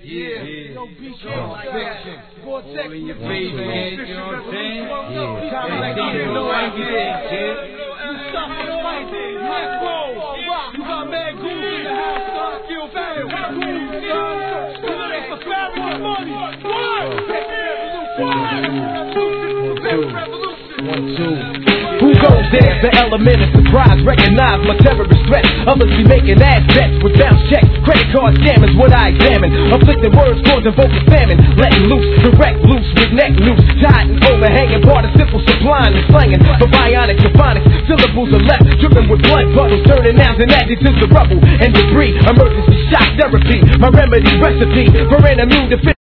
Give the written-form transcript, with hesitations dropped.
Yeah. Yo, BK, Fiction. Vortex, All in your face, man. You know what I'm saying? Time like They didn't know I get it, kid. You suck in the fight, Mac Roll, you got mad goons in the house, son. Kill fat goons, son. It's the fabulous money. One, two. Who goes there? The element of surprise. Recognize my terrorist threat. Others be making ass bets with bounce checks. Credit card scammers, what I examine. Afflicting words causing vocal famine. Letting loose, direct loose with neck loose. Tied and overhanging, participle supplying and slanging. For bionic, symphonics, syllables are left. Dripping with blood puddles, turning nouns and adjectives to rubble and debris. Emergency shock therapy, my remedy recipe for an immune defense.